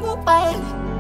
bay.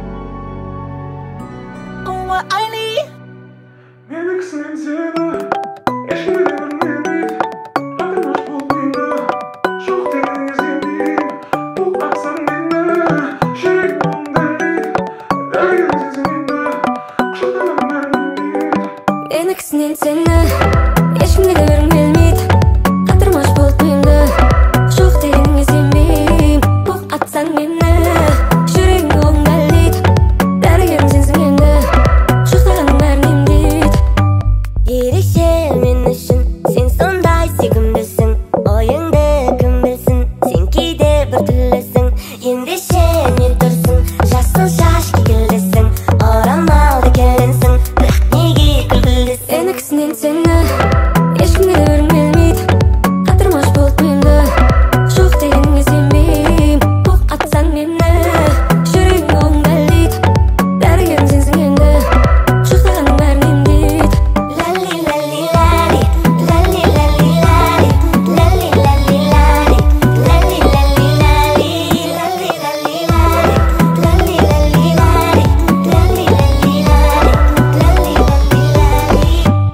Ama aynı. Meneksin seni, eşkine vermedi. Adım hoş bulduğunda, çok deniz yedim. Bu aksan bende, şerik bomdaydı. Dergin sesinde, kuşatalım vermedi. Meneksin seni, eşkine vermedi. Adım hoş bulduğunda, çok deniz yedim. Bu aksan bende, şerik bomdaydı. Dergin sesinde, kuşatalım vermedi. Ерекше мен үшін сен сондай сүйкімдісің, ойыңды кім білсін, сен кейде бір түрлісің. Ендеше не тұрсың, жасыл шаш кекілдісің, орамалды келінсің, бірақ неге күлкілдісің? Меніксінен сені ешкімге де өрмелмейді. Қатырмаш болып мені, жоқ дегенге сенбеймін. Оқ атсаң мені, жүрегің оңдалайды. Дәрігерім сенсің енді, жоқтағаның бәрін емдейді. Лали лали лали, лали лали лали, лали лали лали, лали лали лали, лали лали лали, лали лали лали, лали лали лали, лали лали лали.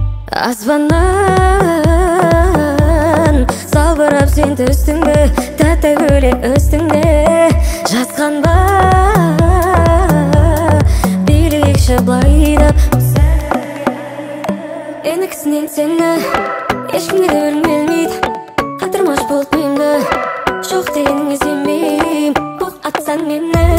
Аспаннан салбырап сен төстіңді, тәтті гүлеп өстіңді. Жазған ба билейікші былайдап. Меніксінен сені ешкімге де өрмелмейді. Қатырмаш болып мені, жоқ дегеніңе сенбеймін. Оқ атсаң мені,